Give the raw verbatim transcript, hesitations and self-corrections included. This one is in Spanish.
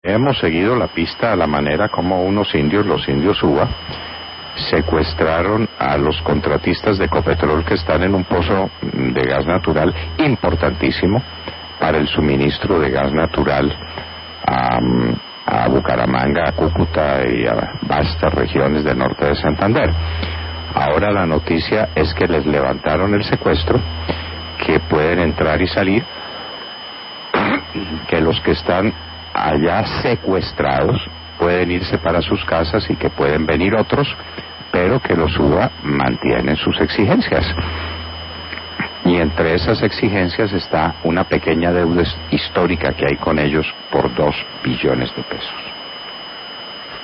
hemos seguido la pista a la manera como unos indios, los indios Uva, secuestraron a los contratistas de Ecopetrol que están en un pozo de gas natural importantísimo para el suministro de gas natural a, a Bucaramanga, a Cúcuta y a vastas regiones del norte de Santander. Ahora la noticia es que les levantaron el secuestro, que pueden entrar y salir, que los que están allá secuestrados pueden irse para sus casas y que pueden venir otros, pero que los Uva mantienen sus exigencias. Y entre esas exigencias está una pequeña deuda histórica que hay con ellos por dos billones de pesos.